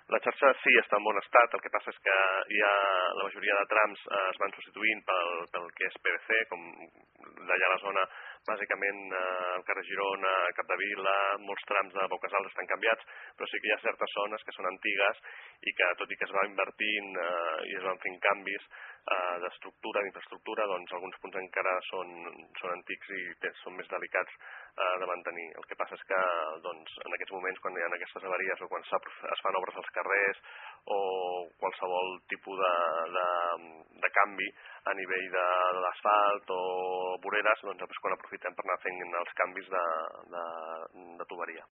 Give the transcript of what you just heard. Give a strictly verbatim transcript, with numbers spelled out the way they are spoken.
La xarxa sí està en bon estat, el que passa és que ja la majoria de trams eh, es van substituint pel, pel que és P V C, com d'allà a la zona, bàsicament eh, el carrer Girona, Capdevila, molts trams de Bocasals estan canviats, però sí que hi ha certes zones que són antigues i que tot i que es va invertint eh, i es van fent canvis eh, d'estructura, d'infraestructura, doncs alguns punts encara són, són antics i són més delicats eh, de mantenir. El que passa és que doncs, en aquests moments, quan hi ha aquestes avaries o quan es fan obres als carrers o qualsevol tipus de, de, de canvi a nivell de, de l'asfalt o voreres, doncs és quan aprofitem per anar fent els canvis de, de, de tuberia.